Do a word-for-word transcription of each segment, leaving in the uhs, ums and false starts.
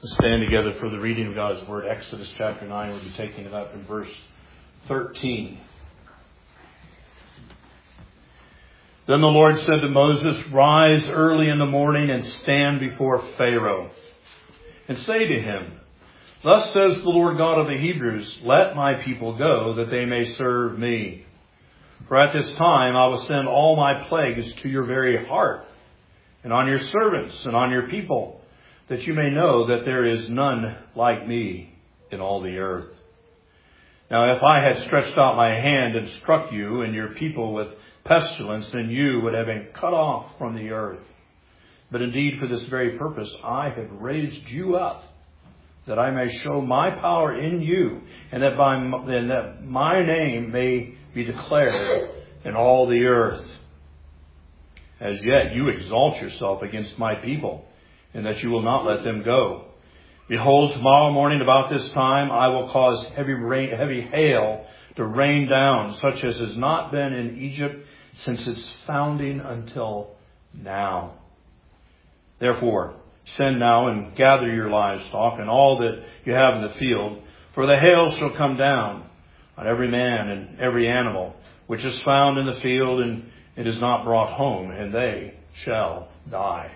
Let's stand together for the reading of God's Word. Exodus chapter nine, we'll be taking it up in verse thirteen. Then the Lord said to Moses, "Rise early in the morning and stand before Pharaoh, and say to him, Thus says the Lord God of the Hebrews, Let my people go, that they may serve me. For at this time I will send all my plagues to your very heart, and on your servants and on your people, that you may know that there is none like me in all the earth. Now if I had stretched out my hand and struck you and your people with pestilence, then you would have been cut off from the earth. But indeed for this very purpose I have raised you up, that I may show my power in you, and that by and that my name may be declared in all the earth. As yet you exalt yourself against my people, and that you will not let them go. Behold, tomorrow morning about this time I will cause heavy rain, heavy hail to rain down, such as has not been in Egypt since its founding until now. Therefore, send now and gather your livestock and all that you have in the field, for the hail shall come down on every man and every animal which is found in the field, and it is not brought home, and they shall die.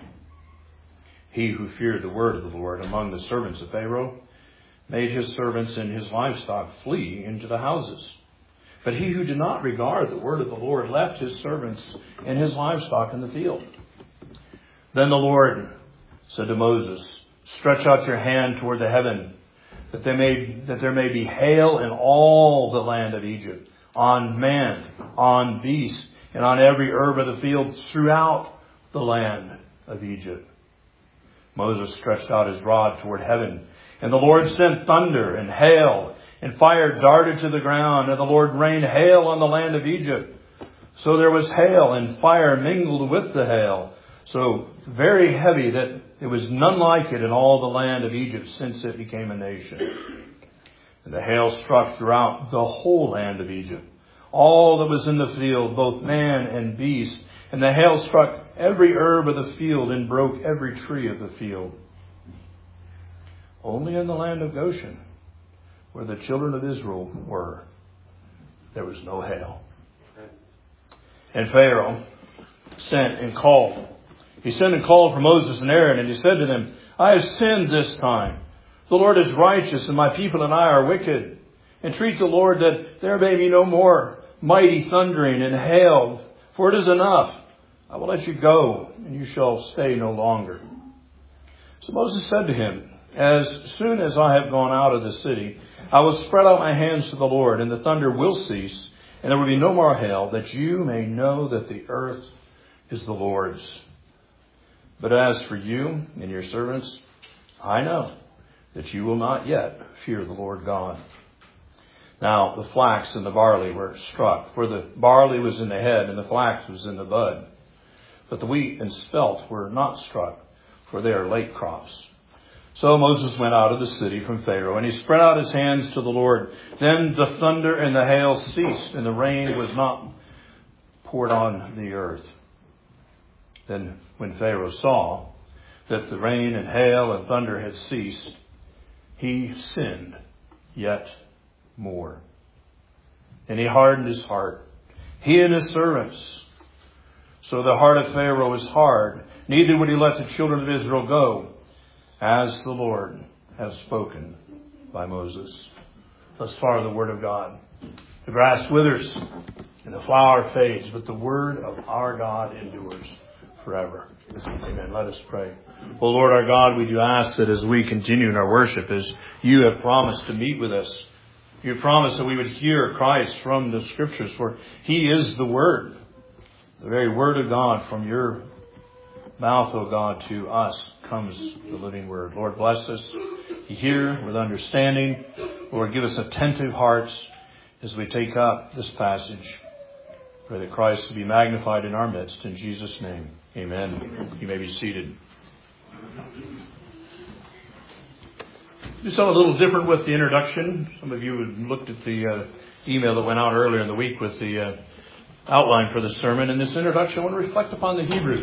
He who feared the word of the Lord among the servants of Pharaoh made his servants and his livestock flee into the houses. But he who did not regard the word of the Lord left his servants and his livestock in the field. Then the Lord said to Moses, Stretch out your hand toward the heaven, that there may, that there may be hail in all the land of Egypt, on man, on beast, and on every herb of the field throughout the land of Egypt. Moses stretched out his rod toward heaven, and the Lord sent thunder and hail, and fire darted to the ground, and the Lord rained hail on the land of Egypt. So there was hail and fire mingled with the hail, so very heavy that there was none like it in all the land of Egypt since it became a nation. And the hail struck throughout the whole land of Egypt, all that was in the field, both man and beast. And the hail struck every herb of the field and broke every tree of the field. Only in the land of Goshen, where the children of Israel were, there was no hail. And Pharaoh sent and called. He sent and called for Moses and Aaron, and he said to them, I have sinned this time. The Lord is righteous, and my people and I are wicked. Entreat the Lord that there may be no more mighty thundering and hail, for it is enough. I will let you go, and you shall stay no longer. So Moses said to him, As soon as I have gone out of the city, I will spread out my hands to the Lord, and the thunder will cease, and there will be no more hail, that you may know that the earth is the Lord's. But as for you and your servants, I know that you will not yet fear the Lord God. Now the flax and the barley were struck, for the barley was in the head, and the flax was in the bud. But the wheat and spelt were not struck, for they are late crops. So Moses went out of the city from Pharaoh, and he spread out his hands to the Lord. Then the thunder and the hail ceased, and the rain was not poured on the earth. Then when Pharaoh saw that the rain and hail and thunder had ceased, he sinned yet more. And he hardened his heart, he and his servants. So the heart of Pharaoh was hard, neither would he let the children of Israel go, as the Lord has spoken by Moses. Thus far the word of God. The grass withers and the flower fades, but the word of our God endures forever. Amen. Let us pray. Oh Lord our God, we do ask that as we continue in our worship, as you have promised to meet with us, you promised that we would hear Christ from the Scriptures, for he is the Word. The very Word of God from your mouth, O God, to us comes the living Word. Lord, bless us. Hear with understanding. Lord, give us attentive hearts as we take up this passage. Pray that Christ will be magnified in our midst. In Jesus' name, amen. Amen. You may be seated. Do something a little different with the introduction. Some of you have looked at the uh, email that went out earlier in the week with the uh, outline for the sermon. In this introduction, I want to reflect upon the Hebrews.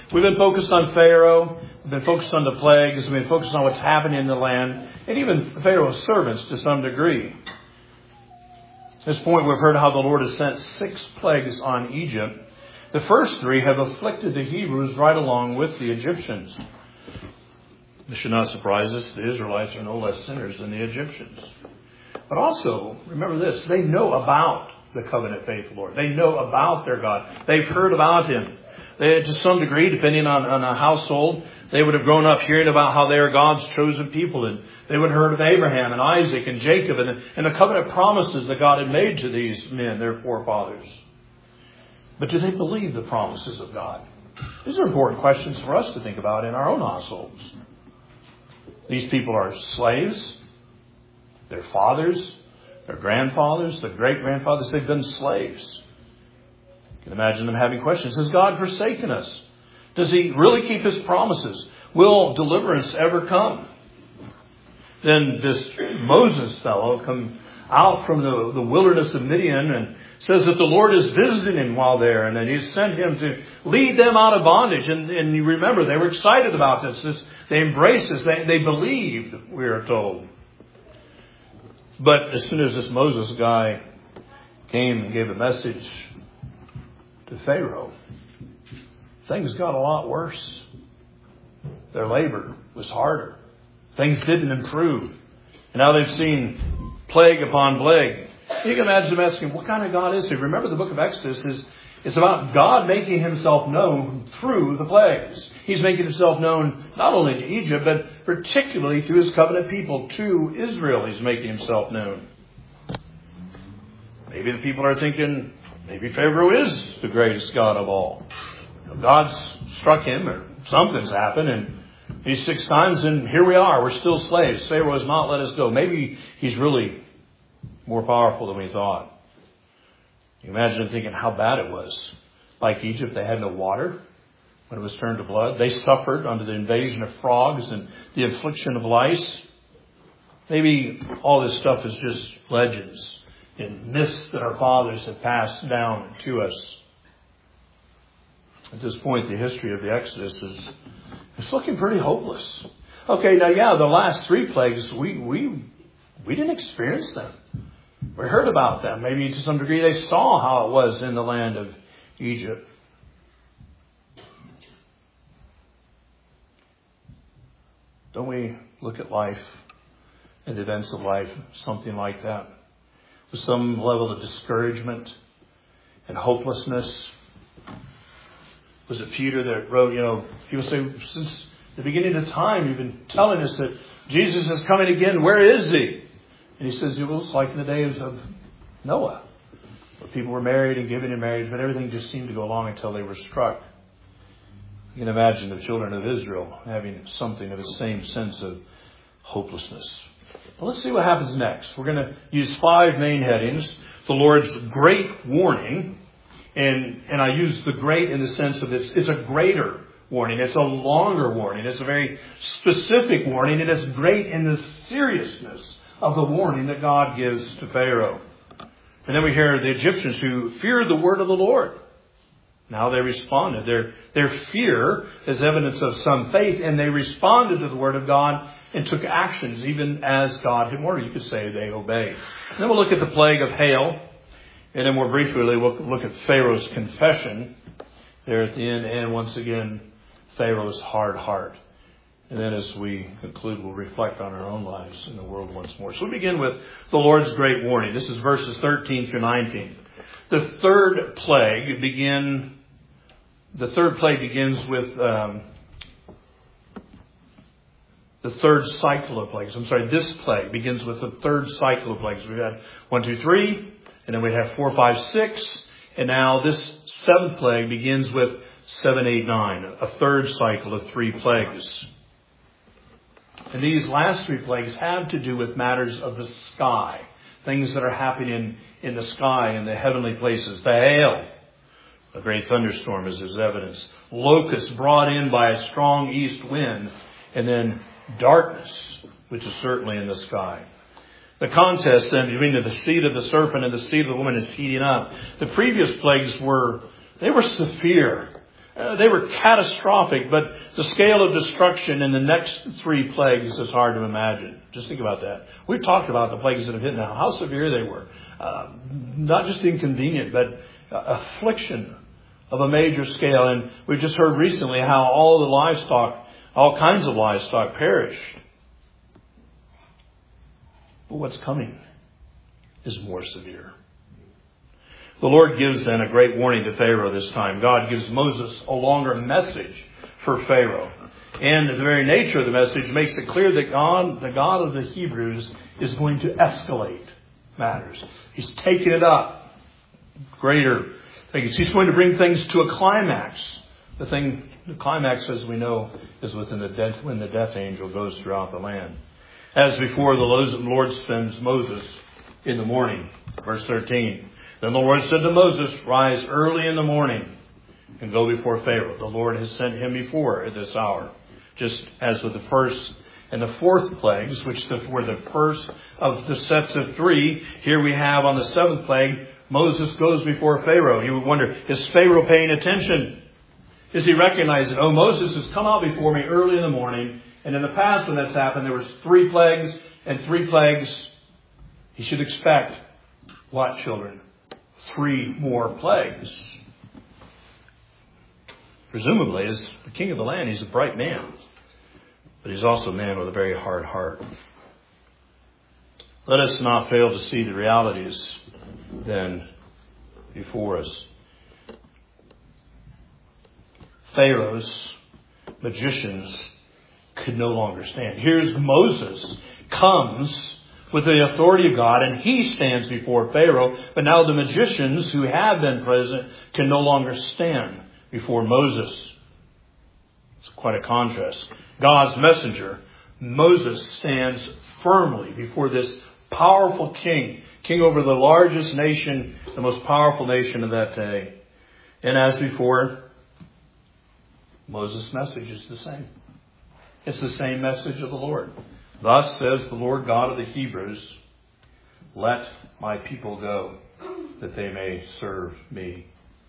We've been focused on Pharaoh. We've been focused on the plagues. We've been focused on what's happening in the land. And even Pharaoh's servants to some degree. At this point, we've heard how the Lord has sent six plagues on Egypt. The first three have afflicted the Hebrews right along with the Egyptians. This should not surprise us. The Israelites are no less sinners than the Egyptians. But also, remember this, they know about the covenant faithful Lord. They know about their God. They've heard about Him. They, to some degree, depending on, on a household, they would have grown up hearing about how they are God's chosen people. And they would have heard of Abraham and Isaac and Jacob and, and the covenant promises that God had made to these men, their forefathers. But do they believe the promises of God? These are important questions for us to think about in our own households. These people are slaves. Their fathers, their grandfathers, their great-grandfathers, they've been slaves. You can imagine them having questions. Has God forsaken us? Does He really keep His promises? Will deliverance ever come? Then this Moses fellow come out from the, the wilderness of Midian and says that the Lord is visiting him while there, and then He's sent him to lead them out of bondage. And, and you remember, they were excited about this. this they embraced this. They, they believed, we are told. But as soon as this Moses guy came and gave a message to Pharaoh, things got a lot worse. Their labor was harder. Things didn't improve. And now they've seen plague upon plague. You can imagine them asking, what kind of God is He? Remember, the book of Exodus is it's about God making Himself known through the plagues. He's making Himself known not only to Egypt, but particularly to His covenant people, to Israel. He's making Himself known. Maybe the people are thinking, maybe Pharaoh is the greatest God of all. God's struck him, or something's happened, and these six times, and here we are. We're still slaves. Pharaoh has not let us go. Maybe he's really more powerful than we thought. You imagine thinking how bad it was. Like Egypt, they had no water when it was turned to blood. They suffered under the invasion of frogs and the affliction of lice. Maybe all this stuff is just legends and myths that our fathers have passed down to us. At this point, the history of the Exodus is it's looking pretty hopeless. Okay, now, yeah, the last three plagues, we we we didn't experience them. We heard about them. Maybe to some degree they saw how it was in the land of Egypt. Don't we look at life and the events of life, something like that, with some level of discouragement and hopelessness? Was it Peter that wrote, you know, people say, since the beginning of time, you've been telling us that Jesus is coming again. Where is He? And he says, it was like in the days of Noah, where people were married and given in marriage, but everything just seemed to go along until they were struck. You can imagine the children of Israel having something of the same sense of hopelessness. Well, let's see what happens next. We're going to use five main headings. The Lord's great warning. And and I use the great in the sense of it's, it's a greater warning. It's a longer warning. It's a very specific warning. And it's great in the seriousness of the warning that God gives to Pharaoh. And then we hear the Egyptians who feared the word of the Lord. Now they responded. Their, their fear is evidence of some faith, and they responded to the word of God and took actions even as God had warned. You could say they obeyed. And then we'll look at the plague of hail. And then more briefly, we'll look at Pharaoh's confession there at the end. And once again, Pharaoh's hard heart. And then as we conclude, we'll reflect on our own lives in the world once more. So we begin with the Lord's great warning. This is verses thirteen through nineteen. The third plague begin. The third plague begins with um, the third cycle of plagues. I'm sorry, this plague begins with the third cycle of plagues. We've had one, two, three, and then we have four, five, six, and now this seventh plague begins with seven, eight, nine, a third cycle of three plagues. And these last three plagues have to do with matters of the sky, things that are happening in, in the sky, in the heavenly places. The hail, a great thunderstorm is his evidence. Locusts brought in by a strong east wind, and then darkness, which is certainly in the sky. The contest then between the seed of the serpent and the seed of the woman is heating up. The previous plagues were, they were severe. Uh, they were catastrophic, but the scale of destruction in the next three plagues is hard to imagine. Just think about that. We've talked about the plagues that have hit now, how severe they were. Uh, not just inconvenient, but uh, affliction of a major scale. And we've just heard recently how all the livestock, all kinds of livestock perished. But what's coming is more severe. The Lord gives then a great warning to Pharaoh this time. God gives Moses a longer message for Pharaoh. And the very nature of the message makes it clear that God, the God of the Hebrews, is going to escalate matters. He's taking it up. Greater things. He's going to bring things to a climax. The thing, the climax, as we know, is within the death, when the death angel goes throughout the land. As before, the Lord sends Moses in the morning. Verse thirteen. Then the Lord said to Moses, rise early in the morning and go before Pharaoh. The Lord has sent him before at this hour. Just as with the first and the fourth plagues, which were the first of the sets of three, here we have on the seventh plague, Moses goes before Pharaoh. You would wonder, is Pharaoh paying attention? Is he recognizing, oh, Moses has come out before me early in the morning. And in the past when that's happened, there was three plagues and three plagues. He should expect what, children? Three more plagues. Presumably, as the king of the land, he's a bright man. But he's also a man with a very hard heart. Let us not fail to see the realities then before us. Pharaoh's magicians could no longer stand. Here's Moses comes with the authority of God, and he stands before Pharaoh. But now the magicians who have been present can no longer stand before Moses. It's quite a contrast. God's messenger, Moses, stands firmly before this powerful king, king over the largest nation, the most powerful nation of that day. And as before, Moses' message is the same. It's the same message of the Lord. Thus says the Lord God of the Hebrews, let my people go, that they may serve me.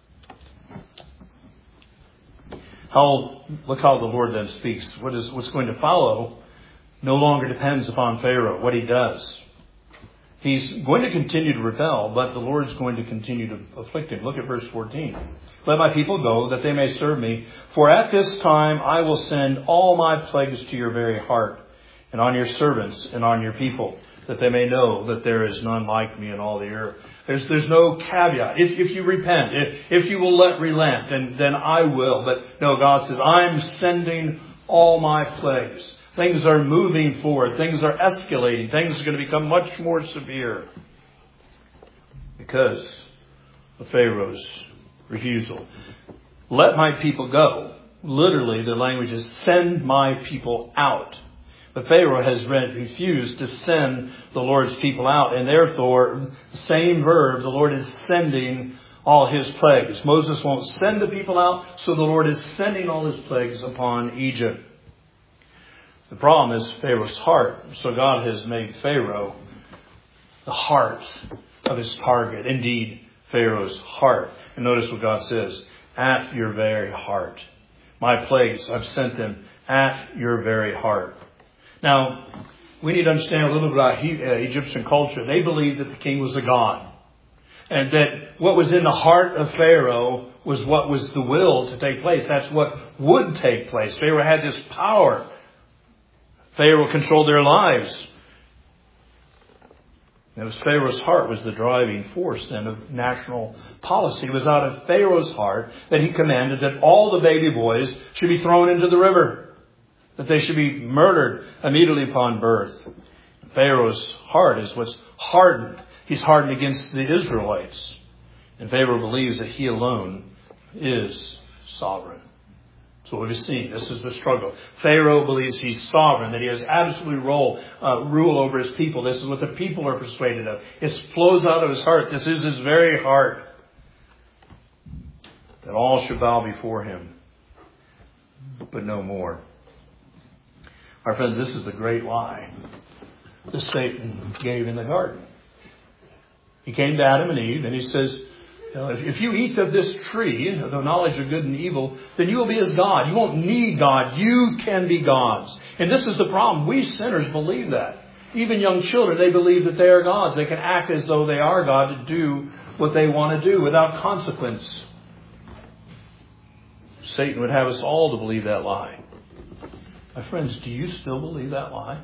How, look how the Lord then speaks. What is, what's going to follow no longer depends upon Pharaoh, what he does. He's going to continue to rebel, but the Lord's going to continue to afflict him. Look at verse fourteen. Let my people go, that they may serve me. For at this time I will send all my plagues to your very heart, and on your servants and on your people, that they may know that there is none like me in all the earth. There's, there's no caveat. If, if you repent, if, if you will let relent, then, then I will. But no, God says, I'm sending all my plagues. Things are moving forward. Things are escalating. Things are going to become much more severe because of Pharaoh's refusal. Let my people go. Literally, the language is send my people out. But Pharaoh has refused to send the Lord's people out. And therefore, same verb, the Lord is sending all his plagues. Moses won't send the people out, so the Lord is sending all his plagues upon Egypt. The problem is Pharaoh's heart. So God has made Pharaoh the heart of his target. Indeed, Pharaoh's heart. And notice what God says, at your very heart. My plagues, I've sent them at your very heart. Now, we need to understand a little bit about Egyptian culture. They believed that the king was a god. And that what was in the heart of Pharaoh was what was the will to take place. That's what would take place. Pharaoh had this power. Pharaoh controlled their lives. It was Pharaoh's heart was the driving force then of national policy. It was out of Pharaoh's heart that he commanded that all the baby boys should be thrown into the river. That they should be murdered immediately upon birth. Pharaoh's heart is what's hardened. He's hardened against the Israelites. And Pharaoh believes that he alone is sovereign. So what we've seen, this is the struggle. Pharaoh believes he's sovereign, that he has absolute role, uh, rule over his people. This is what the people are persuaded of. It flows out of his heart. This is his very heart. That all should bow before him, but no more. Our friends, this is the great lie that Satan gave in the garden. He came to Adam and Eve and he says, You know, if, if you eat of this tree, the knowledge of good and evil, then you will be as God. You won't need God. You can be gods. And this is the problem. We sinners believe that. Even young children, they believe that they are gods. They can act as though they are God to do what they want to do without consequence. Satan would have us all to believe that lie. My friends, do you still believe that lie?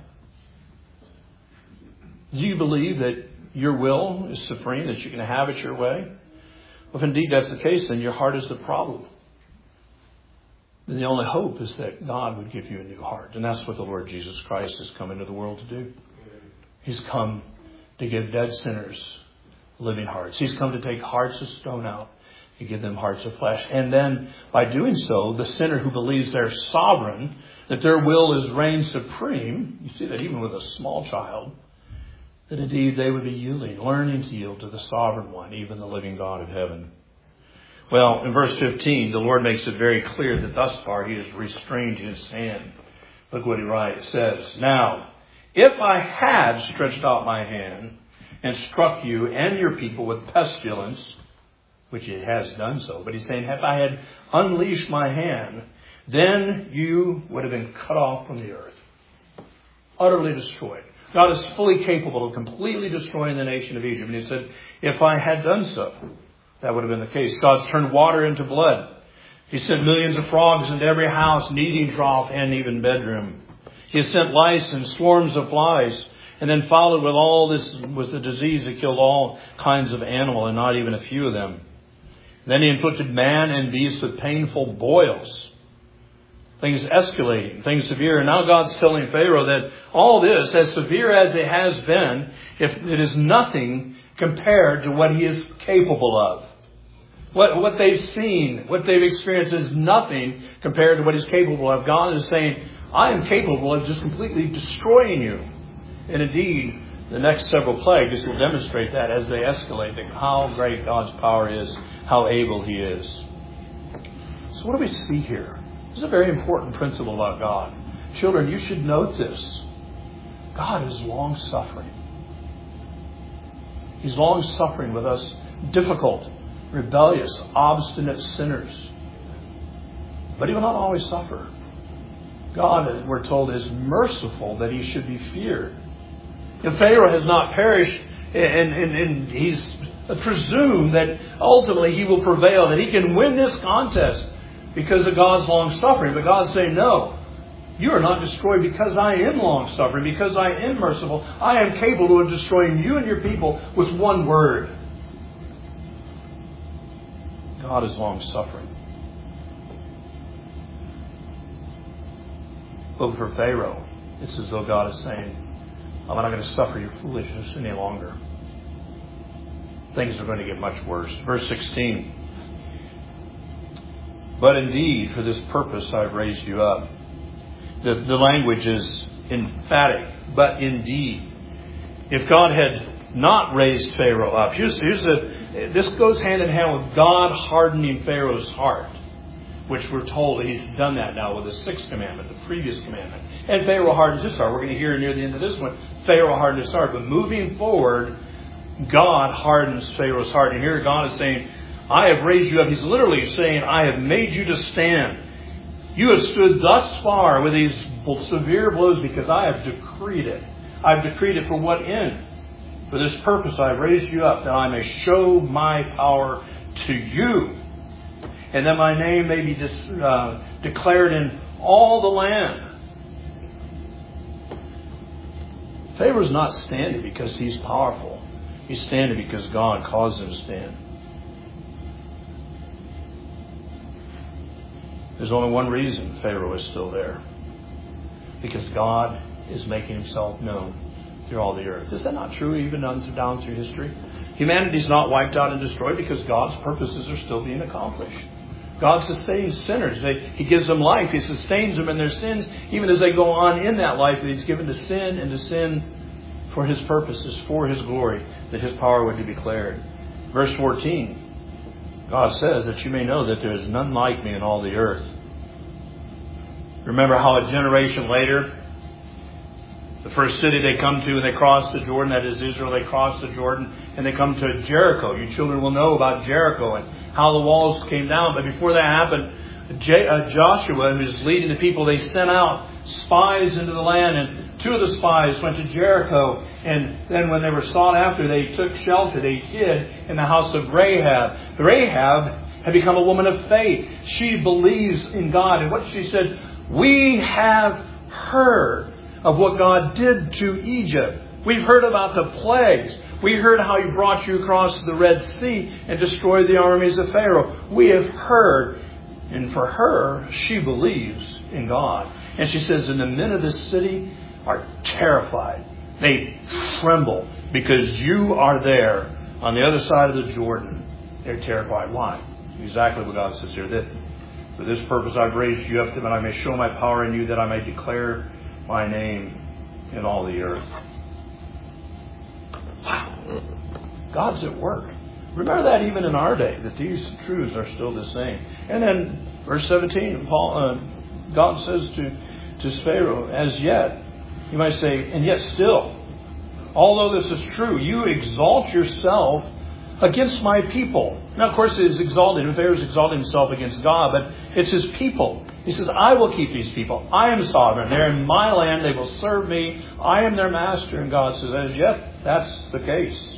Do you believe that your will is supreme, that you can have it your way? Well, if indeed that's the case, then your heart is the problem. Then the only hope is that God would give you a new heart. And that's what the Lord Jesus Christ has come into the world to do. He's come to give dead sinners living hearts. He's come to take hearts of stone out and give them hearts of flesh. And then by doing so, the sinner who believes they're sovereign, that their will is reigned supreme, you see that even with a small child, that indeed they would be yielding, learning to yield to the sovereign one, even the living God of heaven. Well, in verse fifteen, the Lord makes it very clear that thus far He has restrained His hand. Look what He writes, says, "Now, if I had stretched out my hand and struck you and your people with pestilence," which it has done so, but He's saying, if I had unleashed my hand, then you would have been cut off from the earth, utterly destroyed. God is fully capable of completely destroying the nation of Egypt. And He said, if I had done so, that would have been the case. God's turned water into blood. He sent millions of frogs into every house, kneading trough, and even bedroom. He has sent lice and swarms of flies, and then followed with all this was the disease that killed all kinds of animal, and not even a few of them. Then He inflicted man and beast with painful boils. Things escalating, things severe. And now God's telling Pharaoh that all this, as severe as it has been, if it is nothing compared to what he is capable of. What, what they've seen, what they've experienced is nothing compared to what he's capable of. God is saying, I am capable of just completely destroying you. And indeed, the next several plagues will demonstrate that as they escalate, how great God's power is, how able He is. So what do we see here? This is a very important principle about God. Children, you should note this. God is long-suffering. He's long-suffering with us difficult, rebellious, obstinate sinners. But He will not always suffer. God, we're told, is merciful that He should be feared. If Pharaoh has not perished, and, and, and he's presumed that ultimately he will prevail, that he can win this contest because of God's long-suffering. But God's saying, no, you are not destroyed because I am long-suffering, because I am merciful. I am capable of destroying you and your people with one word. God is long-suffering. But for Pharaoh, it's as though God is saying, I'm not going to suffer your foolishness any longer. Things are going to get much worse. Verse sixteen. But indeed, for this purpose I've raised you up. The, the language is emphatic. But indeed. If God had not raised Pharaoh up. Here's, here's the, this goes hand in hand with God hardening Pharaoh's heart. Which we're told He's done that now with the sixth commandment, the previous commandment. And Pharaoh hardened his heart. We're going to hear near the end of this one, Pharaoh hardened his heart. But moving forward, God hardens Pharaoh's heart. And here God is saying, I have raised you up. He's literally saying, I have made you to stand. You have stood thus far with these severe blows because I have decreed it. I've decreed it for what end? For this purpose I have raised you up, that I may show my power to you. And that my name may be dis, uh, declared in all the land. Pharaoh's not standing because he's powerful. He's standing because God caused him to stand. There's only one reason Pharaoh is still there. Because God is making Himself known through all the earth. Is that not true even down through history? Humanity's not wiped out and destroyed because God's purposes are still being accomplished. God sustains sinners. They, he gives them life. He sustains them in their sins, even as they go on in that life that He's given to sin and to sin for His purposes, for His glory, that His power would be declared. Verse fourteen, God says that you may know that there is none like me in all the earth. Remember how a generation later, The first city they come to and they cross the Jordan, that is Israel, they cross the Jordan and they come to Jericho. You children will know about Jericho and how the walls came down. But before that happened, J- uh, Joshua, who's leading the people, they sent out spies into the land, and two of the spies went to Jericho, and then when they were sought after, they took shelter. They hid in the house of Rahab. Rahab had become a woman of faith. She believes in God. And what she said, we have heard of what God did to Egypt. We've heard about the plagues. We heard how He brought you across the Red Sea and destroyed the armies of Pharaoh. We have heard. And for her, she believes in God. And she says, and the men of this city are terrified. They tremble because you are there on the other side of the Jordan. They're terrified. Why? Exactly what God says here. That for this purpose I've raised you up, that I may show my power in you, that I may declare my name in all the earth. Wow. God's at work. Remember that even in our day, that these truths are still the same. And then verse seventeen, Paul, uh, God says to, to Pharaoh, as yet, you might say, and yet still, although this is true, you exalt yourself against my people. Now, of course, it is exalted. Pharaoh is exalting himself against God, but it's his people. He says, I will keep these people. I am sovereign. They're in my land. They will serve me. I am their master. And God says, as yet, that's the case.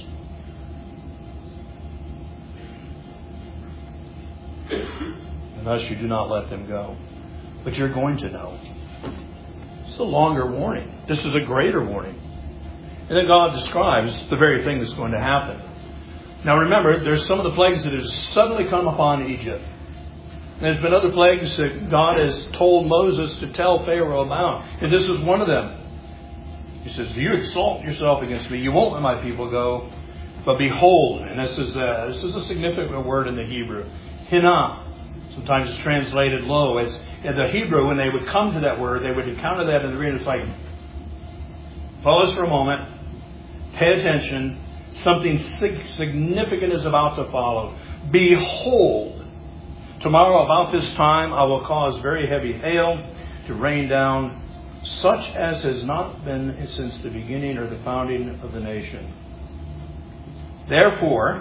And thus you do not let them go. But you're going to know. It's a longer warning. This is a greater warning. And then God describes the very thing that's going to happen. Now remember, there's some of the plagues that have suddenly come upon Egypt. And there's been other plagues that God has told Moses to tell Pharaoh about. And this is one of them. He says, you exalt yourself against me. You won't let my people go. But behold, and this is a, this is a significant word in the Hebrew. Hinah. Sometimes it's translated lo. As in the Hebrew, when they would come to that word, they would encounter that in the reading. It's like, pause for a moment. Pay attention. Something significant is about to follow. Behold, tomorrow about this time I will cause very heavy hail to rain down, such as has not been since the beginning or the founding of the nation. Therefore,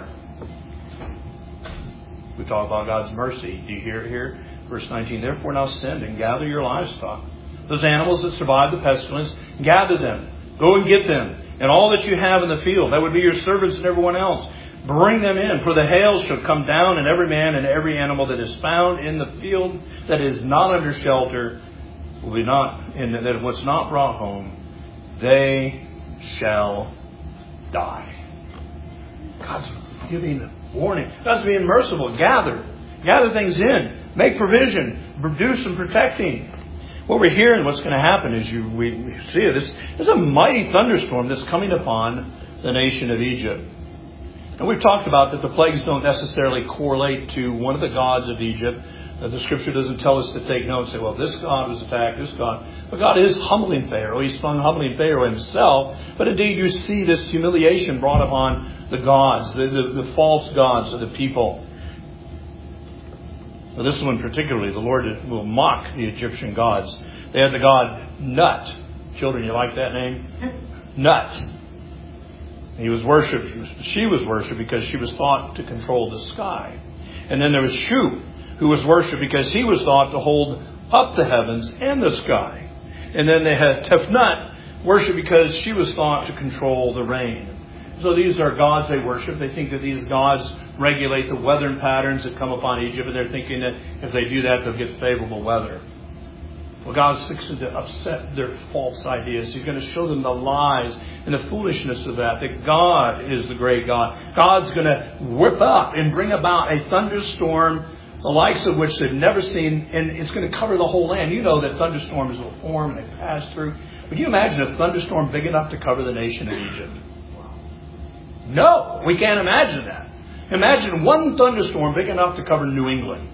we talk about God's mercy. Do you hear it here? Verse nineteen, therefore now send and gather your livestock. Those animals that survived the pestilence, gather them. Go and get them. And all that you have in the field, that would be your servants and everyone else. Bring them in, for the hail shall come down, and every man and every animal that is found in the field that is not under shelter will be not, and that what's not brought home, they shall die. God's giving warning. God's being merciful. Gather. Gather things in. Make provision. Do some protecting. What we're hearing, what's going to happen is you we see it. This is a mighty thunderstorm that's coming upon the nation of Egypt. And we've talked about that the plagues don't necessarily correlate to one of the gods of Egypt. Uh, the Scripture doesn't tell us to take note and say, well, this god was attacked, this god. But God is humbling Pharaoh. He's humbling Pharaoh himself. But indeed, you see this humiliation brought upon the gods, the, the, the false gods of the people. Well, this one particularly, the Lord will mock the Egyptian gods. They had the god Nut. Children, you like that name? Nut. He was worshipped. She was worshipped because she was thought to control the sky. And then there was Shu, who was worshipped because he was thought to hold up the heavens and the sky. And then they had Tefnut, worshipped because she was thought to control the rain. So these are gods they worship. They think that these gods regulate the weather patterns that come upon Egypt, and they're thinking that if they do that, they'll get favorable weather. Well, God's fixing to upset their false ideas. He's going to show them the lies and the foolishness of that, that God is the great God. God's going to whip up and bring about a thunderstorm, the likes of which they've never seen, and it's going to cover the whole land. You know that thunderstorms will form and they pass through. But can you imagine a thunderstorm big enough to cover the nation of Egypt? No, we can't imagine that. Imagine one thunderstorm big enough to cover New England.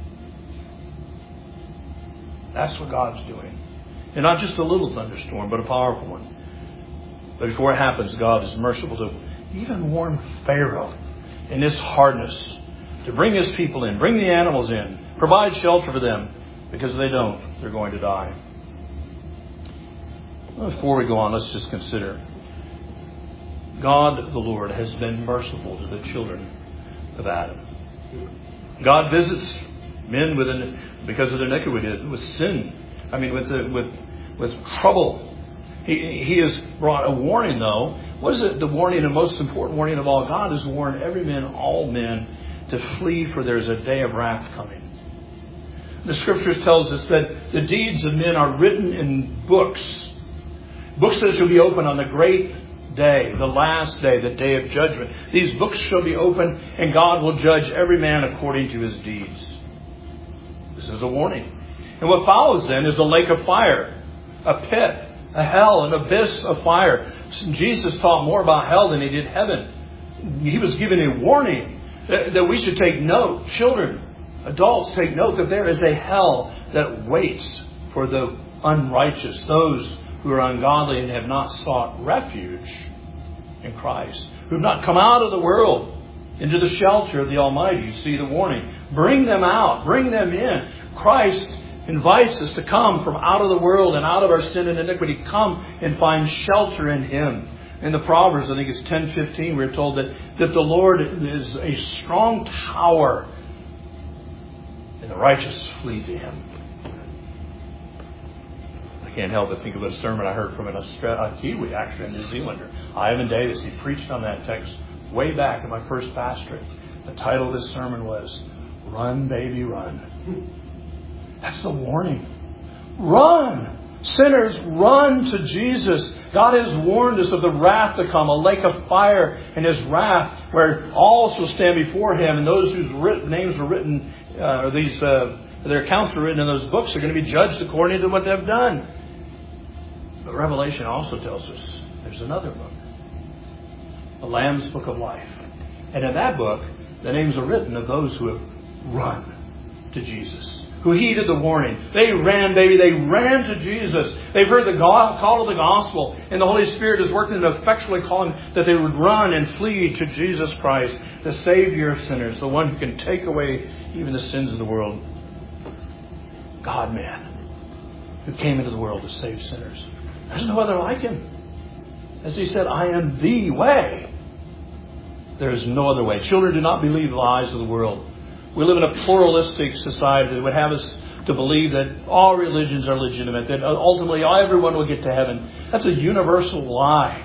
That's what God's doing. And not just a little thunderstorm, but a powerful one. But before it happens, God is merciful to even warn Pharaoh in his hardness to bring his people in, bring the animals in, provide shelter for them, because if they don't, they're going to die. Before we go on, let's just consider. God, the Lord, has been merciful to the children of Adam. God visits men with an, because of their iniquity, with sin. I mean, with the, with with trouble. He He has brought a warning, though. What is it? The warning, the most important warning of all? God has warned every man, all men, to flee, for there is a day of wrath coming. The Scriptures tells us that the deeds of men are written in books, books that shall be opened on the great day, the last day, the day of judgment. These books shall be opened, and God will judge every man according to his deeds. This is a warning. And what follows then is a lake of fire, a pit, a hell, an abyss of fire. Jesus taught more about hell than he did heaven. He was giving a warning that, that we should take note. Children, adults, take note that there is a hell that waits for the unrighteous, those who are ungodly and have not sought refuge in Christ, who have not come out of the world into the shelter of the Almighty. You see the warning. Bring them out. Bring them in. Christ invites us to come from out of the world and out of our sin and iniquity. Come and find shelter in Him. In the Proverbs, I think it's ten fifteen, we're told that, that the Lord is a strong tower and the righteous flee to Him. I can't help but think of a sermon I heard from an Australian, a Kiwi, actually, a New Zealander, Ivan Davis. He preached on that text way back in my first pastorate. The title of this sermon was, Run, Baby, Run. That's the warning. Run! Sinners, run to Jesus. God has warned us of the wrath to come, a lake of fire and His wrath, where all shall stand before Him, and those whose written, names were written, uh, or these, uh, their accounts were written in those books, are going to be judged according to what they've done. But Revelation also tells us there's another book, the Lamb's Book of Life. And in that book, the names are written of those who have run to Jesus, who heeded the warning. They ran, baby, they ran to Jesus. They've heard the call of the gospel, and the Holy Spirit is working to effectually call them that they would run and flee to Jesus Christ, the Savior of sinners, the one who can take away even the sins of the world. God-man, who came into the world to save sinners. There's no other like Him. As He said, I am the way. There is no other way. Children, do not believe the lies of the world. We live in a pluralistic society that would have us to believe that all religions are legitimate, that ultimately everyone will get to heaven. That's a universal lie.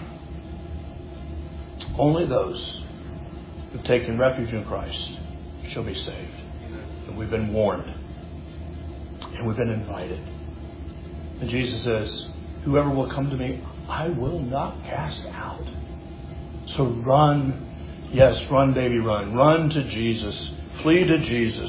Only those who've taken refuge in Christ shall be saved. And we've been warned. And we've been invited. And Jesus says, whoever will come to me, I will not cast out. So run. Yes, run, baby, run. Run to Jesus. Flee to Jesus.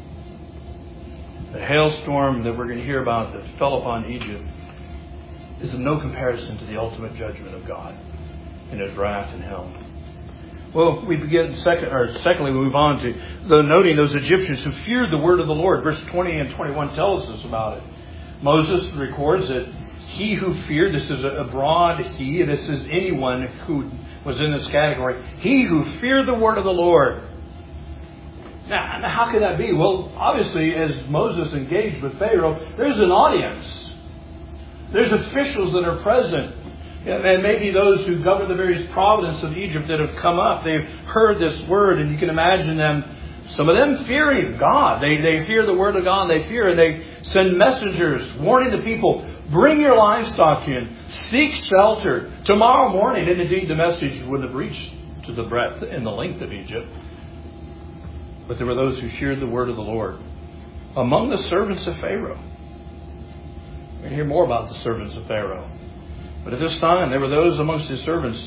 The hailstorm that we're going to hear about that fell upon Egypt is of no comparison to the ultimate judgment of God in His wrath and hell. Well, we begin second, or secondly, we move on to the noting those Egyptians who feared the word of the Lord. Verse twenty and twenty-one tells us about it. Moses records that he who feared, this is a broad he, this is anyone who was in this category, he who feared the word of the Lord. Now, how could that be? Well, obviously, as Moses engaged with Pharaoh, there's an audience. There's officials that are present. And maybe those who govern the various provinces of Egypt that have come up, they've heard this word, and you can imagine them, some of them fearing God. They, they fear the word of God, they fear, and they send messengers warning the people, bring your livestock in, seek shelter. Tomorrow morning, and indeed the message wouldn't have reached to the breadth and the length of Egypt. But there were those who feared the word of the Lord. Among the servants of Pharaoh. We're going to hear more about the servants of Pharaoh. But at this time, there were those amongst his servants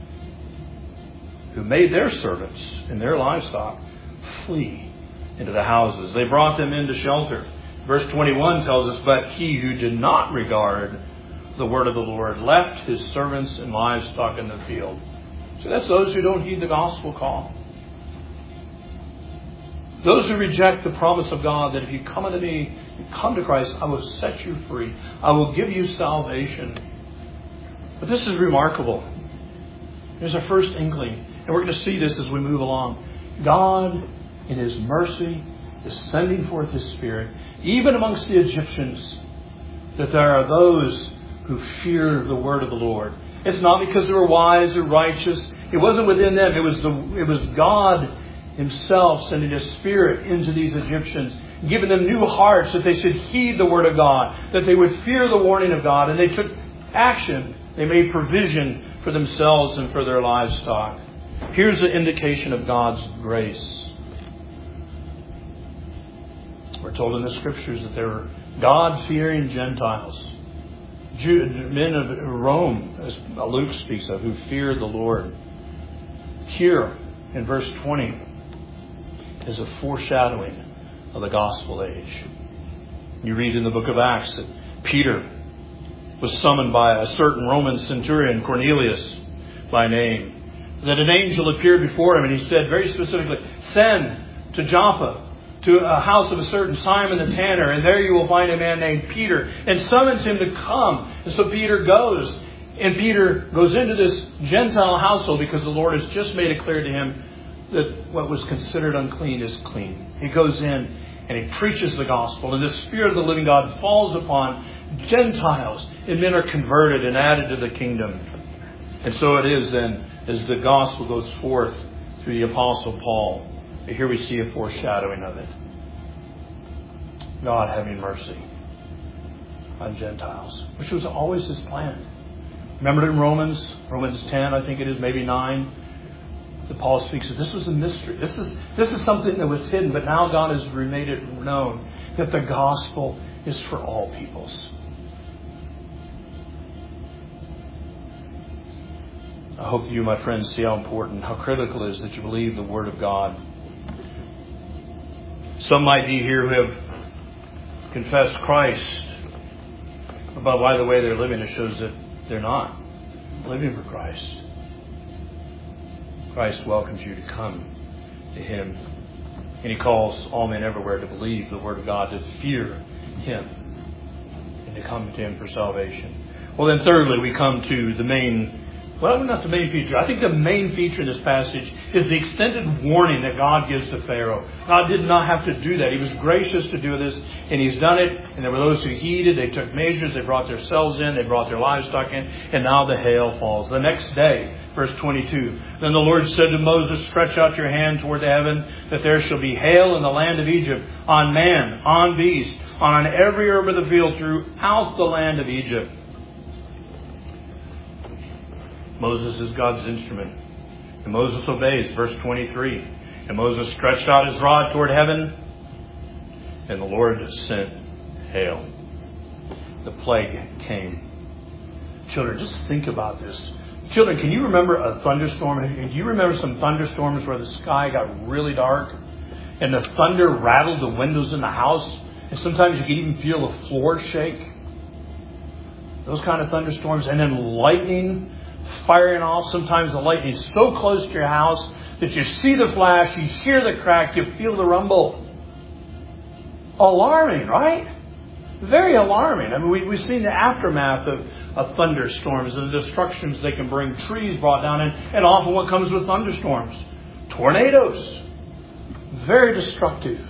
who made their servants and their livestock flee into the houses. They brought them into shelter. Verse twenty-one tells us, but he who did not regard the word of the Lord left his servants and livestock in the field. So that's those who don't heed the gospel call. Those who reject the promise of God that if you come unto me, you come to Christ, I will set you free. I will give you salvation. But this is remarkable. There's our first inkling. And we're going to see this as we move along. God, in His mercy, is sending forth His Spirit, even amongst the Egyptians, that there are those who fear the word of the Lord. It's not because they were wise or righteous. It wasn't within them. It was the it was God Himself sending His Spirit into these Egyptians, giving them new hearts that they should heed the word of God, that they would fear the warning of God, and they took action. They made provision for themselves and for their livestock. Here's the indication of God's grace. We're told in the Scriptures that there were God-fearing Gentiles, Jew, men of Rome, as Luke speaks of, who feared the Lord. Here, in verse twenty, is a foreshadowing of the gospel age. You read in the book of Acts that Peter was summoned by a certain Roman centurion, Cornelius by name, that an angel appeared before him, and he said very specifically, "Send to Joppa, to a house of a certain Simon the tanner, and there you will find a man named Peter," and summons him to come. And so Peter goes, and Peter goes into this Gentile household because the Lord has just made it clear to him that what was considered unclean is clean. He goes in and he preaches the gospel, and the Spirit of the living God falls upon Gentiles, and men are converted and added to the kingdom. And so it is then, as the gospel goes forth through the Apostle Paul. Here we see a foreshadowing of it. God having mercy on Gentiles, which was always His plan. Remember in Romans, Romans ten, I think it is, maybe nine, that Paul speaks of this was a mystery. This is this is something that was hidden, but now God has made it known that the gospel is for all peoples. I hope you, my friends, see how important, how critical it is that you believe the Word of God. Some might be here who have confessed Christ, but by the way they're living, it shows that they're not living for Christ. Christ welcomes you to come to Him, and He calls all men everywhere to believe the Word of God, to fear Him, and to come to Him for salvation. Well, then thirdly, we come to the main Well, not the main feature. I think the main feature in this passage is the extended warning that God gives to Pharaoh. God did not have to do that. He was gracious to do this, and He's done it. And there were those who heeded. They took measures. They brought themselves in. They brought their livestock in. And now the hail falls. The next day, verse twenty-two, then the Lord said to Moses, "Stretch out your hand toward the heaven, that there shall be hail in the land of Egypt, on man, on beast, on every herb of the field throughout the land of Egypt." Moses is God's instrument. And Moses obeys. Verse twenty-three. And Moses stretched out his rod toward heaven, and the Lord sent hail. The plague came. Children, just think about this. Children, can you remember a thunderstorm? Do you remember some thunderstorms where the sky got really dark and the thunder rattled the windows in the house? And sometimes you could even feel the floor shake. Those kind of thunderstorms. And then lightning firing off. Sometimes the lightning is so close to your house that you see the flash, you hear the crack, you feel the rumble. Alarming, right? Very alarming. I mean, we, we've seen the aftermath of, of thunderstorms and the destructions they can bring, trees brought down, and, and often what comes with thunderstorms. Tornadoes. Very destructive.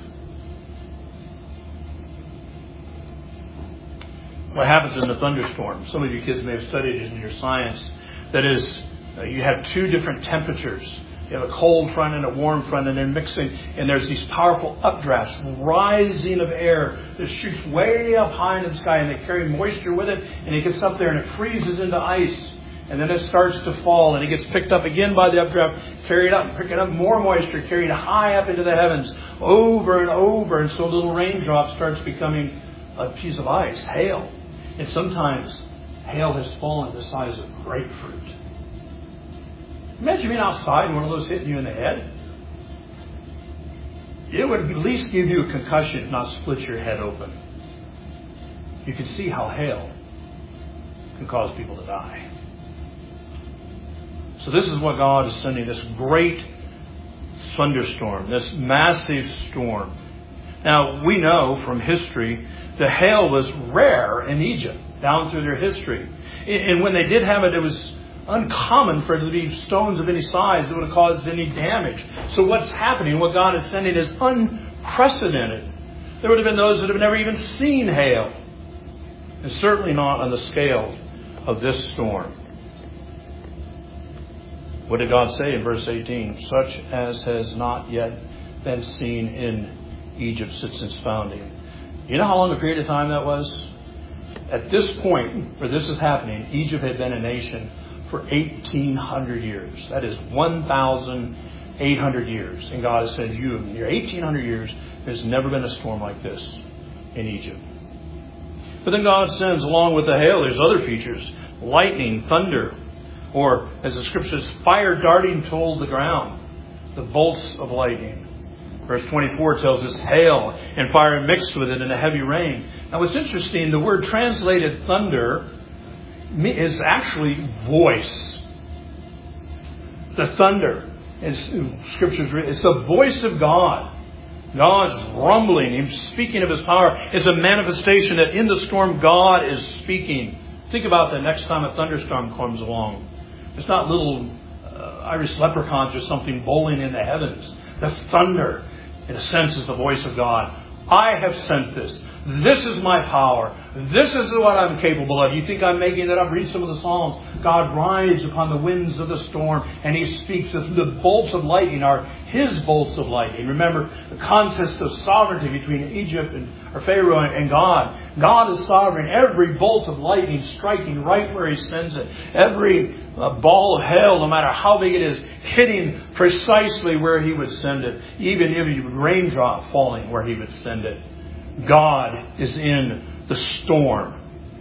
What happens in the thunderstorm? Some of you kids may have studied it in your science. That is, uh, you have two different temperatures. You have a cold front and a warm front, and they're mixing. And there's these powerful updrafts, rising of air that shoots way up high in the sky, and they carry moisture with it. And it gets up there and it freezes into ice. And then it starts to fall, and it gets picked up again by the updraft, carried up, picking up more moisture, carried high up into the heavens, over and over. And so a little raindrop starts becoming a piece of ice, hail. And sometimes hail has fallen the size of grapefruit. Imagine being outside and one of those hitting you in the head. It would at least give you a concussion, if not split your head open. You can see how hail can cause people to die. So this is what God is sending, this great thunderstorm, this massive storm. Now, we know from history the hail was rare in Egypt down through their history. And when they did have it, it was uncommon for it to be stones of any size that would have caused any damage. So what's happening, what God is sending is unprecedented. There would have been those that have never even seen hail. And certainly not on the scale of this storm. What did God say in verse eighteen? Such as has not yet been seen in Egypt since its founding. You know how long a period of time that was? At this point where this is happening, Egypt had been a nation for eighteen hundred years. That is one thousand eight hundred years. And God has said, you, in your eighteen hundred years, there's never been a storm like this in Egypt. But then God sends, along with the hail, there's other features. Lightning, thunder, or as the Scripture says, fire darting toward the ground. The bolts of lightning. Verse twenty-four tells us hail and fire mixed with it and a heavy rain. Now what's interesting, the word translated thunder is actually voice. The thunder. It's, Scripture's written, it's the voice of God. God's rumbling. He's speaking of His power. It's a manifestation that in the storm God is speaking. Think about the next time a thunderstorm comes along. It's not little uh, Irish leprechauns or something bowling in the heavens. The thunder, in a sense, is the voice of God. I have sent this. This is my power. This is what I'm capable of. You think I'm making that up? Read some of the Psalms. God rides upon the winds of the storm and He speaks. The bolts of lightning are His bolts of lightning. Remember the contest of sovereignty between Egypt and or Pharaoh and God. God is sovereign. Every bolt of lightning striking right where He sends it. Every uh, ball of hail, no matter how big it is, hitting precisely where He would send it. Even every raindrop falling where He would send it. God is in the storm.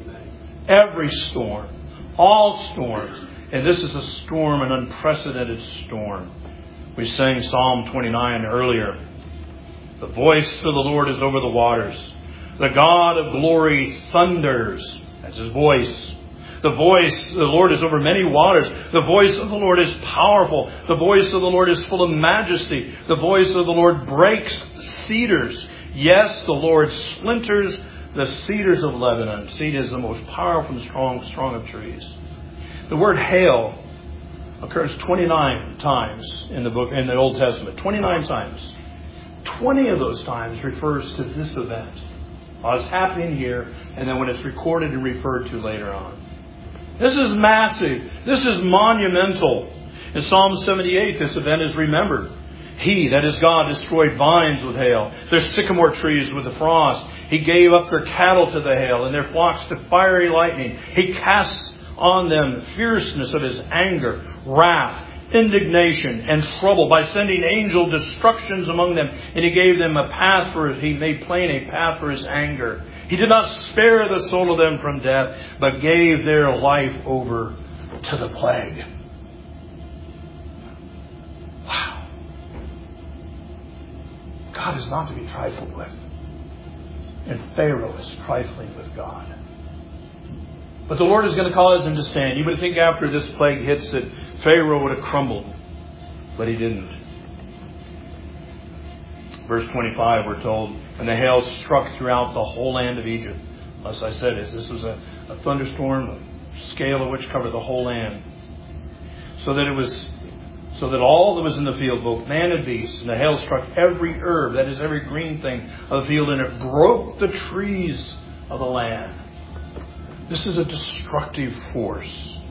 Every storm. All storms. And this is a storm, an unprecedented storm. We sang Psalm twenty-nine earlier. The voice of the Lord is over the waters. The God of glory thunders. That's His voice. The voice of the Lord is over many waters. The voice of the Lord is powerful. The voice of the Lord is full of majesty. The voice of the Lord breaks cedars. Yes, the Lord splinters the cedars of Lebanon. Cedar is the most powerful and strong, strong of trees. The word hail occurs twenty-nine times in the book, in the Old Testament. twenty-nine times. twenty of those times refers to this event. What's happening here, and then when it's recorded and referred to later on. This is massive. This is monumental. In Psalm seventy-eight, this event is remembered. He, that is God, destroyed vines with hail, their sycamore trees with the frost. He gave up their cattle to the hail and their flocks to fiery lightning. He casts on them fierceness of His anger, wrath, indignation, and trouble by sending angel destructions among them. And He gave them a path for it. He made plain a path for His anger. He did not spare the soul of them from death, but gave their life over to the plague. Wow. God is not to be trifled with. And Pharaoh is trifling with God. But the Lord is going to cause him to stand. You would think after this plague hits that Pharaoh would have crumbled. But he didn't. Verse twenty-five, we're told, and the hail struck throughout the whole land of Egypt. As I said, this was a, a thunderstorm, the scale of which covered the whole land. So that it was, so that all that was in the field, both man and beast, and the hail struck every herb, that is every green thing of the field, and it broke the trees of the land. This is a destructive force.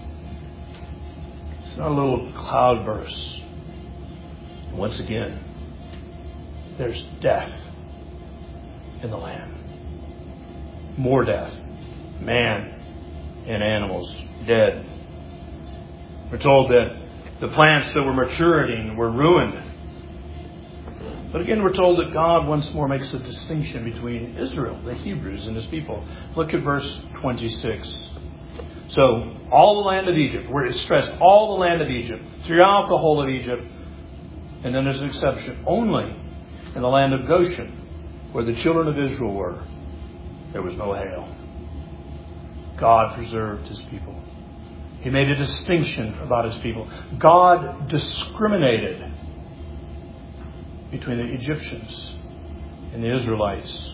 It's not a little cloudburst. Once again, there's death in the land. More death. Man and animals dead. We're told that the plants that were maturing were ruined. But again, we're told that God once more makes a distinction between Israel, the Hebrews, and His people. Look at verse twenty-six. So, all the land of Egypt, where it's stressed, all the land of Egypt, throughout the whole of Egypt, and then there's an exception, only in the land of Goshen, where the children of Israel were, there was no hail. God preserved His people. He made a distinction about His people. God discriminated between the Egyptians and the Israelites.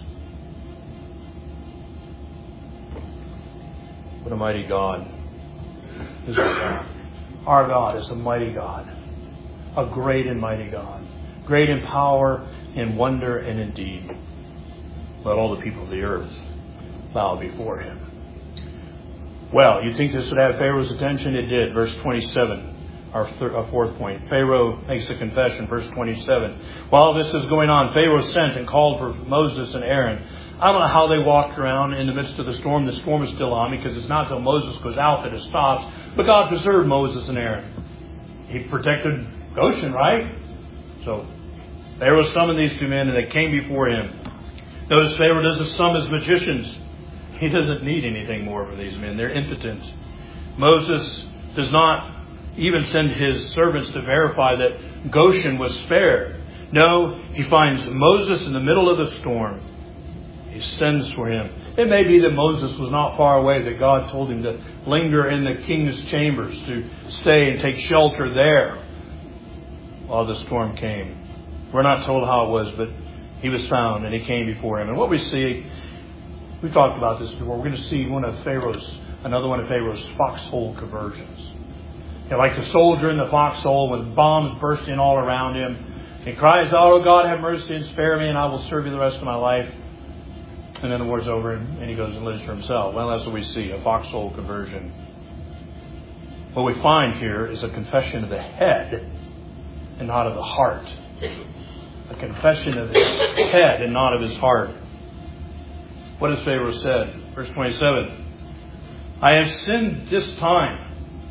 What a mighty God is our God. Our God is a mighty God. A great and mighty God. Great in power, in wonder, and in deed. Let all the people of the earth bow before Him. Well, you'd think this would have Pharaoh's attention. It did. Verse twenty-seven, our, third, our fourth point. Pharaoh makes a confession. Verse twenty-seven. While this is going on, Pharaoh sent and called for Moses and Aaron. I don't know how they walked around in the midst of the storm. The storm is still on because it's not until Moses goes out that it stops. But God preserved Moses and Aaron. He protected Goshen, right? So Pharaoh summoned these two men and they came before him. Notice Pharaoh doesn't summon his magicians. He doesn't need anything more from these men. They're impotent. Moses does not even send his servants to verify that Goshen was spared. No, he finds Moses in the middle of the storm. He sends for him. It may be that Moses was not far away, that God told him to linger in the king's chambers, to stay and take shelter there while the storm came. We're not told how it was, but he was found and he came before him. And what we see, we talked about this before, we're going to see one of Pharaoh's, another one of Pharaoh's foxhole conversions. You know, like the soldier in the foxhole with bombs bursting all around him. He cries out, "Oh God, have mercy and spare me, and I will serve you the rest of my life." And then the war's over and he goes and lives for himself. Well, that's what we see, a foxhole conversion. What we find here is a confession of the head and not of the heart. A confession of his head and not of his heart. What has Pharaoh said? Verse twenty-seven. I have sinned this time.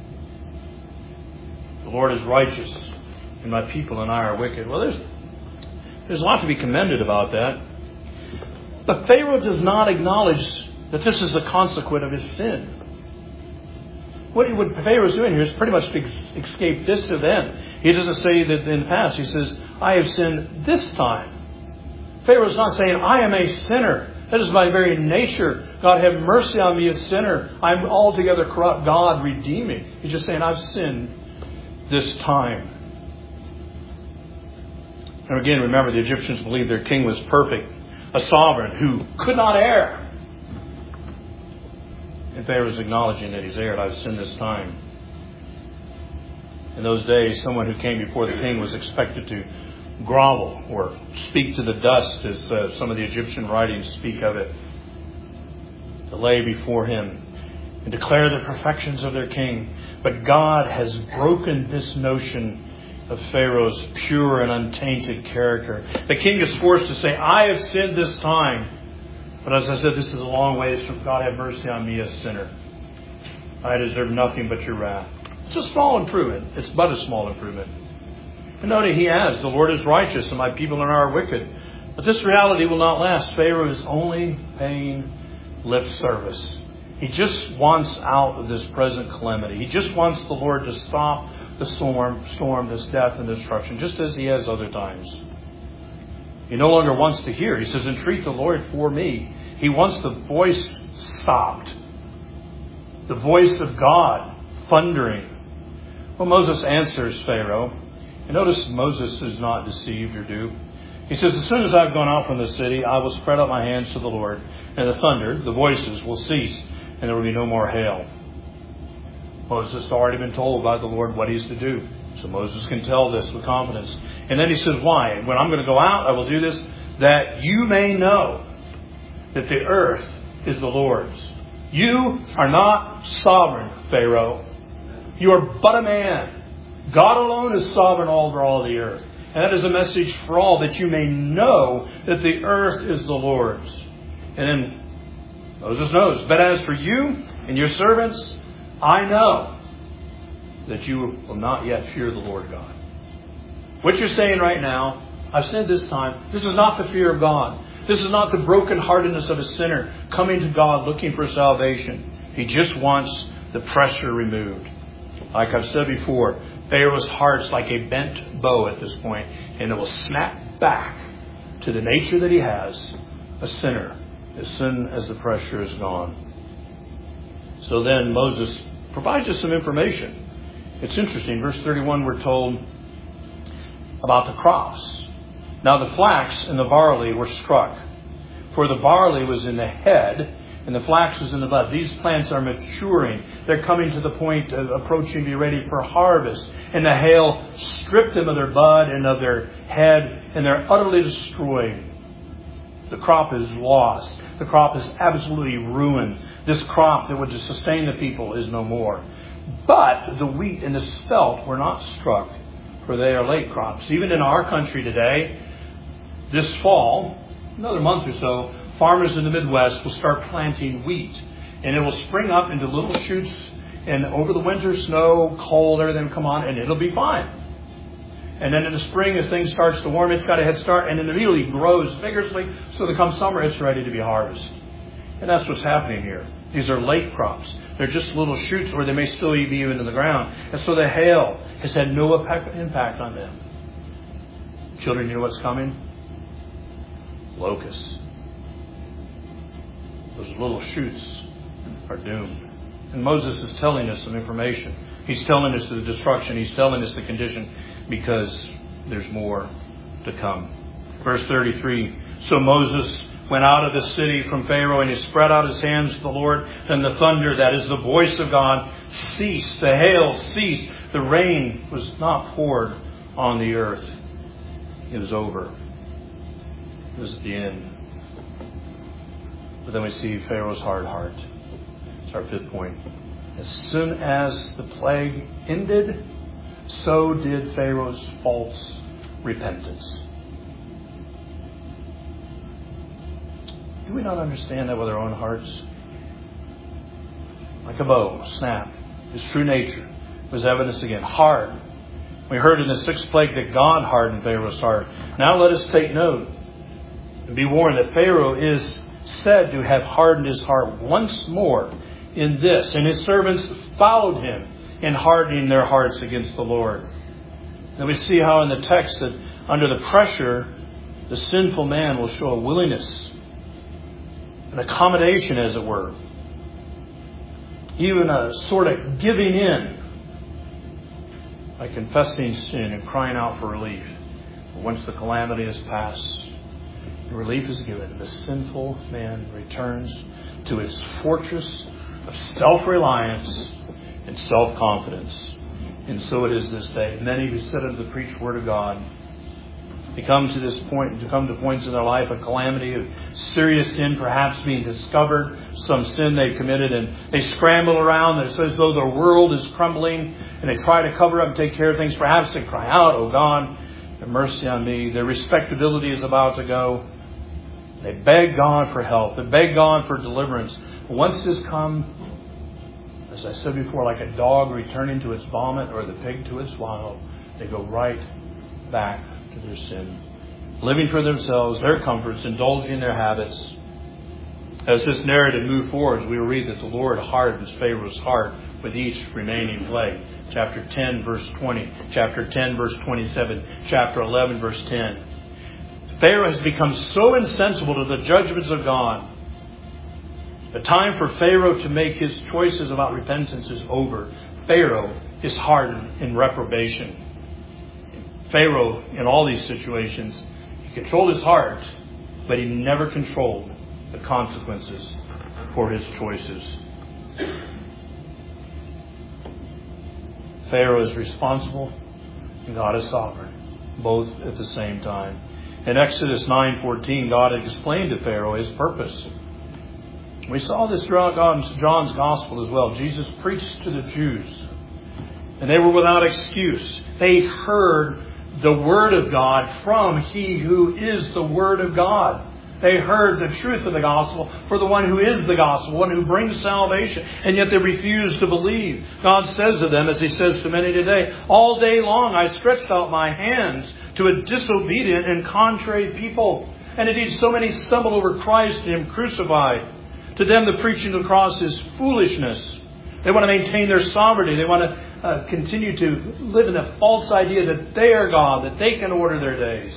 The Lord is righteous, and my people and I are wicked. Well, there's, there's a lot to be commended about that. But Pharaoh does not acknowledge that this is a consequence of his sin. What, what Pharaoh's doing here is pretty much to ex- escape this event. He doesn't say that in the past. He says, I have sinned this time. Pharaoh's not saying, I am a sinner. That is my very nature. God, have mercy on me, a sinner. I'm altogether corrupt. God, redeem me. He's just saying, I've sinned this time. And again, remember, the Egyptians believed their king was perfect. A sovereign who could not err. And Pharaoh's acknowledging that he's erred. I've sinned this time. In those days, someone who came before the king was expected to grovel or speak to the dust, as uh, some of the Egyptian writings speak of it. To lay before him and declare the perfections of their king. But God has broken this notion of Pharaoh's pure and untainted character. The king is forced to say, I have sinned this time. But as I said, this is a long ways from God have mercy on me, a sinner. I deserve nothing but your wrath. It's a small improvement. It's but a small improvement. And note he has, the Lord is righteous and my people are wicked. But this reality will not last. Pharaoh is only paying lip service. He just wants out of this present calamity. He just wants the Lord to stop the storm, storm, this death and destruction, just as he has other times. He no longer wants to hear. He says, entreat the Lord for me. He wants the voice stopped. The voice of God thundering. Well, Moses answers Pharaoh. And notice Moses is not deceived or duped. He says, as soon as I've gone out from the city, I will spread out my hands to the Lord. And the thunder, the voices, will cease. And there will be no more hail. Moses has already been told by the Lord what he's to do. So Moses can tell this with confidence. And then he says, why? When I'm going to go out, I will do this, that you may know that the earth is the Lord's. You are not sovereign, Pharaoh. You are but a man. God alone is sovereign over all the earth. And that is a message for all, that you may know that the earth is the Lord's. And then Moses knows. But as for you and your servants, I know that you will not yet fear the Lord God. What you're saying right now, I've said this time, this is not the fear of God. This is not the brokenheartedness of a sinner coming to God looking for salvation. He just wants the pressure removed. Like I've said before, Pharaoh's heart's like a bent bow at this point, and it will snap back to the nature that he has, a sinner, as soon as the pressure is gone. So then Moses provides us some information. It's interesting. Verse thirty-one, we're told about the crops. Now the flax and the barley were struck, for the barley was in the head and the flax was in the bud. These plants are maturing. They're coming to the point of approaching, be ready for harvest. And the hail stripped them of their bud and of their head, and they're utterly destroyed. The crop is lost. The crop is absolutely ruined. This crop that would sustain the people is no more. But the wheat and the spelt were not struck, for they are late crops. Even in our country today, this fall, another month or so, farmers in the Midwest will start planting wheat. And it will spring up into little shoots. And over the winter, snow, cold, everything will come on, and it'll be fine. And then in the spring, as things starts to warm, it's got a head start, and it immediately grows vigorously. So that come summer, it's ready to be harvested. And that's what's happening here. These are late crops. They're just little shoots, or they may still be even in the ground. And so the hail has had no impact on them. Children, you know what's coming? Locusts. Those little shoots are doomed. And Moses is telling us some information. He's telling us the destruction. He's telling us the condition because there's more to come. Verse thirty-three. So Moses went out of the city from Pharaoh, and he spread out his hands to the Lord. Then the thunder, that is the voice of God, ceased. The hail ceased. The rain was not poured on the earth. It was over. It was at the end. But then we see Pharaoh's hard heart. It's our fifth point. As soon as the plague ended, so did Pharaoh's false repentance. Do we not understand that with our own hearts? Like a bow, snap. His true nature was evidence again. Hard. We heard in the sixth plague that God hardened Pharaoh's heart. Now let us take note and be warned that Pharaoh is said to have hardened his heart once more in this. And his servants followed him in hardening their hearts against the Lord. And we see how in the text that under the pressure, the sinful man will show a willingness, an accommodation, as it were. Even a sort of giving in by confessing sin and crying out for relief. But once the calamity is past, the relief is given. The sinful man returns to his fortress of self-reliance and self-confidence. And so it is this day. Many who sit under the preached word of God, they come to this point, to come to points in their life of calamity, of serious sin, perhaps being discovered, some sin they've committed, and they scramble around. It's as though the world is crumbling, and they try to cover up and take care of things. Perhaps they cry out, "Oh God, have mercy on me." Their respectability is about to go. They beg God for help. They beg God for deliverance. But once this comes, as I said before, like a dog returning to its vomit or the pig to its wallow, they go right back to their sin, living for themselves, their comforts, indulging their habits. As this narrative moves forward, we will read that the Lord hardens Pharaoh's heart with each remaining plague. Chapter ten, verse twenty. Chapter ten, verse twenty-seven. Chapter eleven, verse ten. Pharaoh has become so insensible to the judgments of God. The time for Pharaoh to make his choices about repentance is over. Pharaoh is hardened in reprobation. Pharaoh, in all these situations, he controlled his heart, but he never controlled the consequences for his choices. Pharaoh is responsible, and God is sovereign, both at the same time. In Exodus nine fourteen, God explained to Pharaoh his purpose. We saw this throughout John's Gospel as well. Jesus preached to the Jews, and they were without excuse. They heard the Word of God from He who is the Word of God. They heard the truth of the gospel for the one who is the gospel, one who brings salvation, and yet they refuse to believe. God says to them, as He says to many today, "All day long I stretched out my hands to a disobedient and contrary people." And indeed, so many stumble over Christ and Him crucified. To them, the preaching of the cross is foolishness. They want to maintain their sovereignty. They want to uh, continue to live in the false idea that they are God, that they can order their days.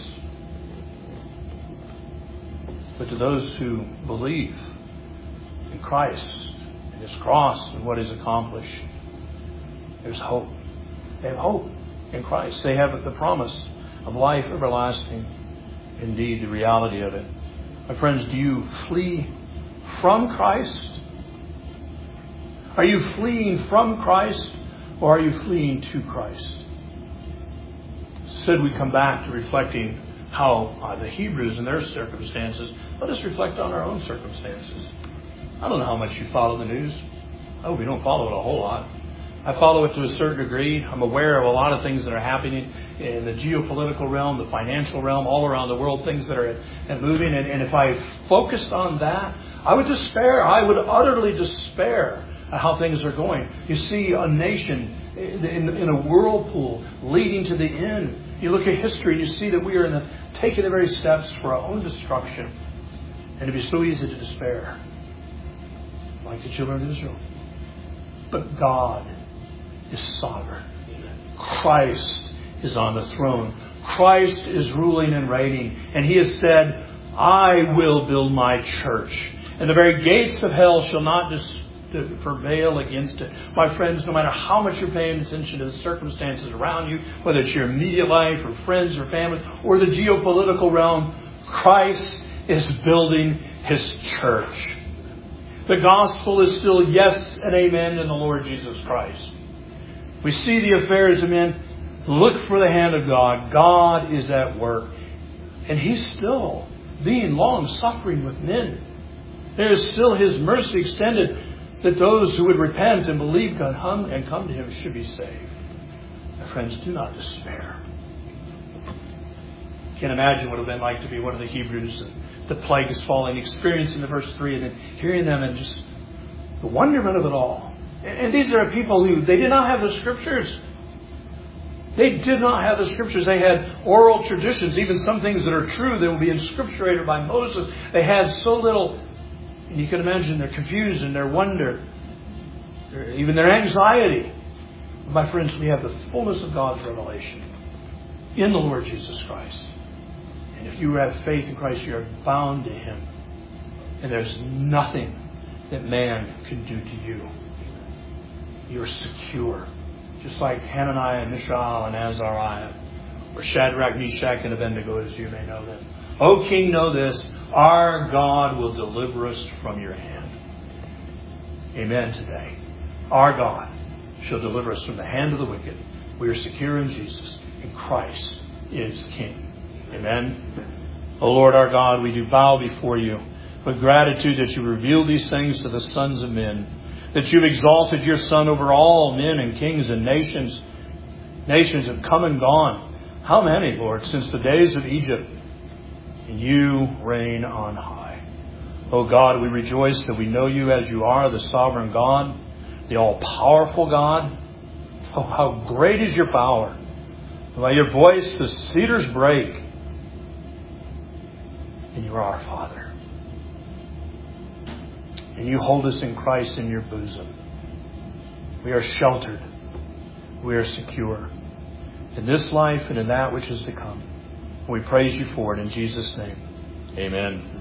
But to those who believe in Christ and His cross and what He's accomplished, there's hope. They have hope in Christ. They have the promise of life everlasting. Indeed, the reality of it. My friends, do you flee from Christ? Are you fleeing from Christ, or are you fleeing to Christ? Said we come back to reflecting how uh, the Hebrews and their circumstances, let us reflect on our own circumstances. I don't know how much you follow the news. I hope you don't follow it a whole lot. I follow it to a certain degree. I'm aware of a lot of things that are happening in the geopolitical realm, the financial realm, all around the world, things that are and moving. And, and if I focused on that, I would despair. I would utterly despair at how things are going. You see a nation in, in a whirlpool leading to the end. You look at history, you see that we are in the, taking the very steps for our own destruction. And it'd be so easy to despair, like the children of Israel. But God is sovereign. Christ is on the throne. Christ is ruling and reigning. And He has said, I will build my church. And the very gates of hell shall not dis- prevail against it. My friends, no matter how much you're paying attention to the circumstances around you, whether it's your immediate life or friends or family or the geopolitical realm, Christ is building His church. The gospel is still yes and amen in the Lord Jesus Christ. We see the affairs of men. Look for the hand of God. God is at work. And He's still being long-suffering with men. There is still His mercy extended that those who would repent and believe God and come to Him should be saved. My friends, do not despair. You can imagine what it would have been like to be one of the Hebrews. The plague is falling, experiencing the verse three, and then hearing them and just the wonderment of it all. And these are people who, they did not have the Scriptures. They did not have the Scriptures. They had oral traditions. Even some things that are true, they will be inscripturated by Moses. They had so little. And you can imagine their confusion, their wonder, even their anxiety. My friends, we have the fullness of God's revelation in the Lord Jesus Christ. And if you have faith in Christ, you are bound to Him. And there's nothing that man can do to you. You're secure. Just like Hananiah, Mishael, and Azariah, or Shadrach, Meshach, and Abednego, as you may know them. O King, know this, our God will deliver us from your hand. Amen today. Our God shall deliver us from the hand of the wicked. We are secure in Jesus, and Christ is King. Amen. O Lord our God, we do bow before you with gratitude that you reveal these things to the sons of men, that you've exalted your Son over all men and kings and nations. Nations have come and gone. How many, Lord, since the days of Egypt? And you reign on high. O God, we rejoice that we know you as you are, the sovereign God, the all-powerful God. Oh, how great is your power. By your voice, the cedars break. And you are our Father. And you hold us in Christ in your bosom. We are sheltered. We are secure. In this life and in that which is to come. We praise you for it in Jesus' name. Amen.